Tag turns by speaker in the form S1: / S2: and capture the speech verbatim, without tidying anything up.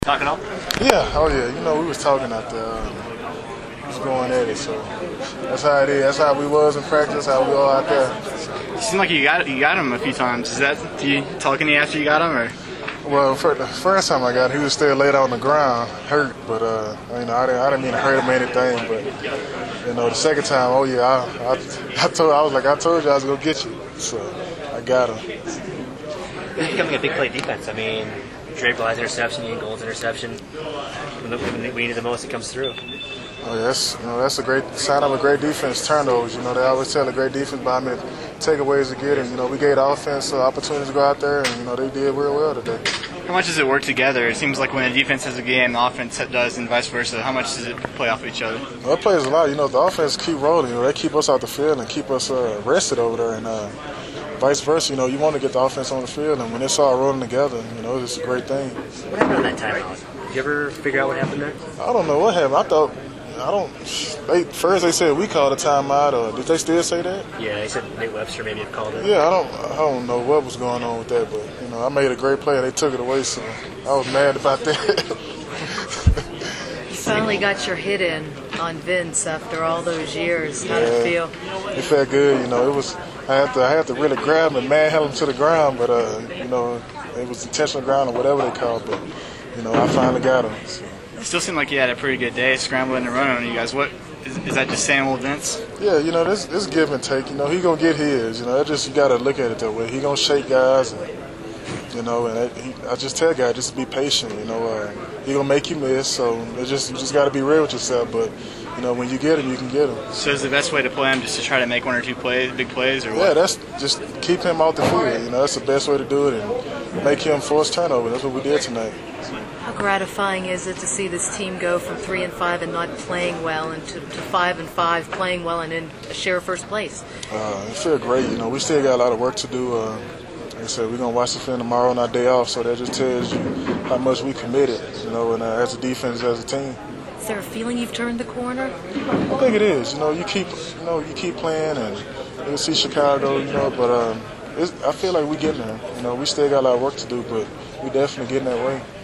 S1: Talking up?
S2: Yeah, oh yeah. You know, we was talking out there. Um, we was going at it, so that's how it is. That's how we was in practice, how we all out there.
S1: You seem like you got you got him a few times. Is that do you talking to you after you got him, or?
S2: Well, for the first time I got him, he was still laid out on the ground, hurt. But uh, you know, I didn't, I didn't mean to hurt him or anything. But you know, the second time, oh yeah, I, I, I told, I was like, I told you I was gonna get you. So I got him.
S3: It's becoming a big play defense. I mean, Dre Bly's interception, Ian Gold's interception. When we need it the most, it comes through.
S2: Oh, yeah, that's, you know, that's a great sign of a great defense, turnovers. You know, they always tell a great defense by me takeaways to get. And, you know, we gave the offense uh, opportunities to go out there, and, you know, they did real well today.
S1: How much does it work together? It seems like when a defense has a game, the offense does, and vice versa. How much does it play off of each other?
S2: Well, it plays a lot. You know, the offense keep rolling. You know, they keep us out the field and keep us uh, rested over there. And uh, vice versa, you know, you want to get the offense on the field, and when it's all rolling together, you know, it's a great thing.
S3: What happened on that timeout? Did you ever figure out what happened there?
S2: I don't know what happened. I thought, I don't, they, first they said we called a timeout, or did they still say that?
S3: Yeah, they said Nate Webster maybe had called it.
S2: Yeah, I don't, I don't know what was going on with that, but, you know, I made a great play, and they took it away, so I was mad about that.
S4: You finally got your hit in on Vince after all those years. How'd it feel?
S2: It felt good, you know. It was I had to I had to really grab him and manhandle him to the ground, but uh, you know, it was intentional ground or whatever they call it. But you know, I finally got him. So.
S1: It still seemed like you had a pretty good day scrambling and running on you guys. What is, is that? Just same old Vince?
S2: Yeah, you know, this this give and take. You know, he gonna get his. You know, it just you gotta look at it that way. He gonna shake guys, and you know, and I, he, I just tell guys just be patient. You know, uh, he gonna make you miss, so it just you just gotta be real with yourself. But you know, when you get him, you can get him.
S1: So is the best way to play him just to try to make one or two plays, big plays, or what?
S2: Yeah, that's just keep him out the field. You know, that's the best way to do it, and make him force turnover. That's what we did tonight.
S4: How gratifying is it to see this team go from three and five and not playing well, and to, to five and five playing well and in a share first place?
S2: Uh, it feels great. You know, we still got a lot of work to do. Uh, like I said, we're gonna watch the film tomorrow on our day off, so that just tells you how much we committed. You know, and uh, as a defense, as a team.
S4: Is there a feeling you've turned the corner?
S2: I think it is. You know, you keep, you know, you keep playing, and you see Chicago. You know, but um, it's, I feel like we're getting there. You know, we still got a lot of work to do, but we definitely getting that way.